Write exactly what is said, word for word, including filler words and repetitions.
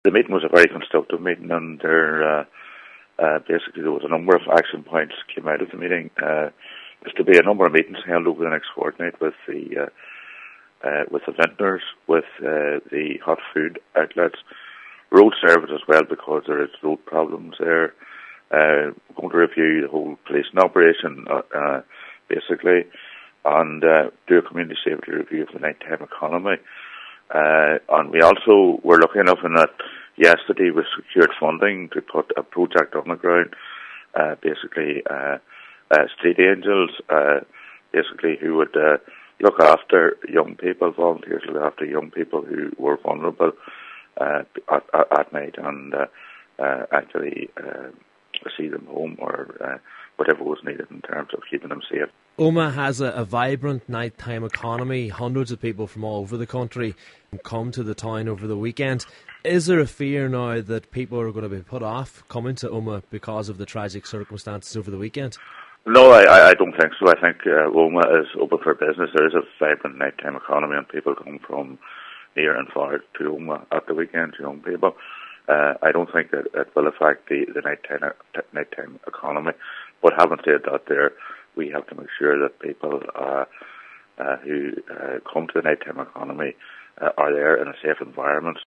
The meeting was a very constructive meeting, and there uh, uh, basically there was a number of action points came out of the meeting. Uh, there's to be a number of meetings held over the next fortnight with the uh, uh, with the vintners, with uh, the hot food outlets, road service as well, because there is road problems there. Uh, we're going to review the whole policing operation, uh, uh, basically, and uh, do a community safety review of the nighttime economy. Uh, and we also were lucky enough in that yesterday we secured funding to put a project on the ground, uh, basically uh, uh, street angels, uh, basically who would uh, look after young people, volunteers look after young people who were vulnerable uh, at, at, at night, and uh, uh, actually uh, see them home or uh, whatever was needed in terms of keeping them safe. Omagh has a, a vibrant nighttime economy. Hundreds of people from all over the country come to the town over the weekend. Is there a fear now that people are going to be put off coming to Omagh because of the tragic circumstances over the weekend? No, I, I don't think so. I think uh, Omagh is open for business. There is a vibrant nighttime economy, and people come from near and far to Omagh at the weekend, young people. Uh, I don't think that it will affect the, the nighttime, nighttime economy. But having said that, there, we have to make sure that people uh, uh, who uh, come to the nighttime economy uh, are there in a safe environment.